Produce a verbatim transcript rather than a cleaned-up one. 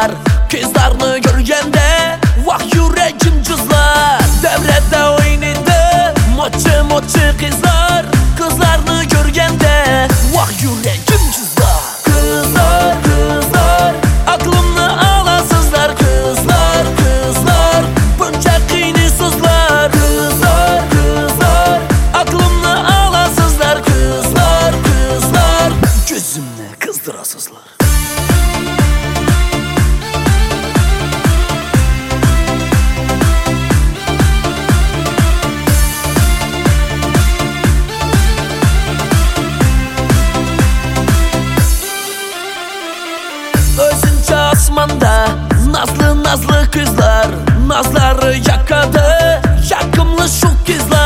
kızlar. Kızlarını görgende vah yüreğim cızlar. Devrede oynadı moçı moçı kızlar. Kızlarını görgende vah yüreğim cızlar. Kızlar kızlar aklımı alasızlar. Kızlar kızlar bunca kıynısızlar. Kızlar kızlar aklımı alasızlar. Kızlar kızlar gözümle kızdırasızlar. Özünce asmanda nazlı nazlı kızlar. Nazları yakadı yakımlı şu kızlar.